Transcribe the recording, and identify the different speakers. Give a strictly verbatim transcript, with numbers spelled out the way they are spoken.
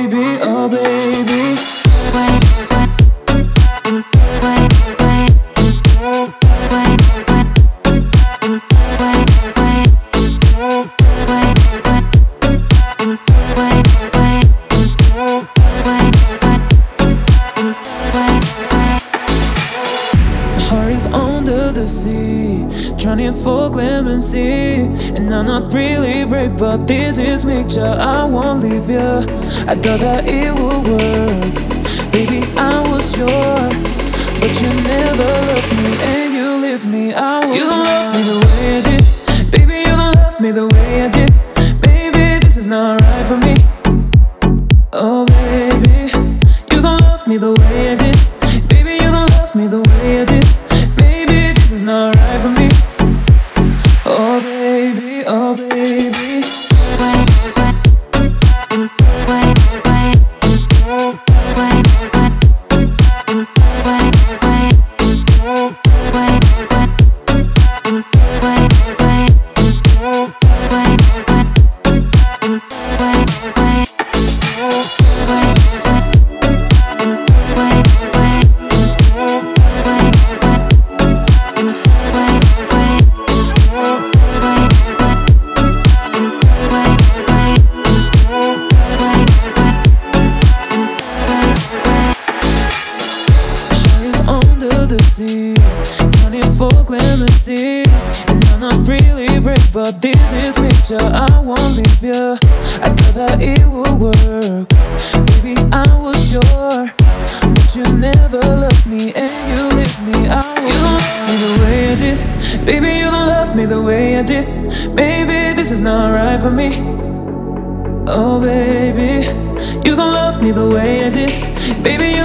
Speaker 1: baby, oh baby. Heart is under the sea, drowning for clemency. And I'm not really right, but this is mixture. I won't leave you. I thought that it would work, baby, I was sure. But you never loved me and you leave me. I was You don't love me the way I did, baby, you don't love me the way I did. Baby, this is not right for me. Oh baby, you don't love me the way I did. Baby, you don't love me the way I did. Baby, this is not right for me. Oh baby, oh baby. The sea, running for clemency. And I'm not really right, but this is mixture. I won't leave you. I thought that it would work, baby, I was sure. But you never loved me and you leave me. I You don't love me the way I did, baby, you don't love me the way I did. Baby, this is not right for me. Oh baby, you don't love me the way I did. Baby, you